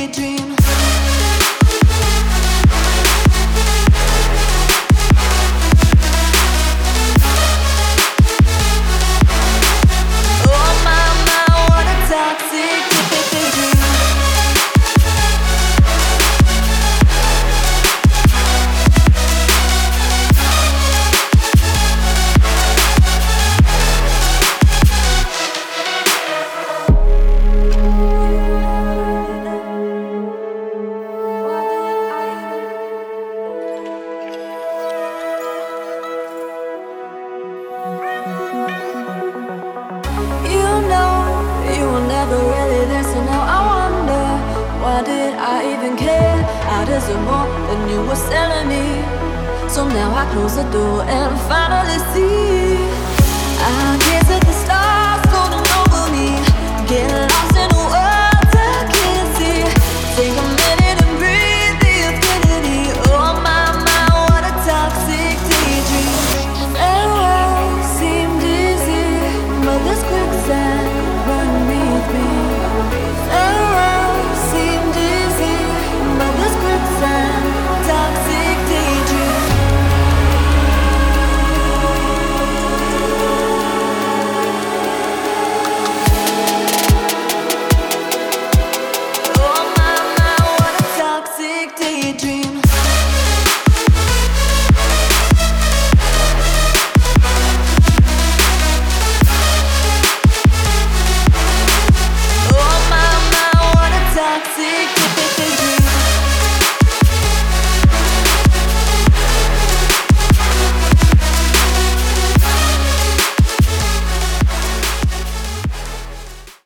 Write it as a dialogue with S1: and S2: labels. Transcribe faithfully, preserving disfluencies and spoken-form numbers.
S1: daydream. Oh my, my, what a toxic daydream. You know you were never really there, so now I wonder, why did I even care? I deserve more than you were selling me. So now I close the door and finally see I gaze at the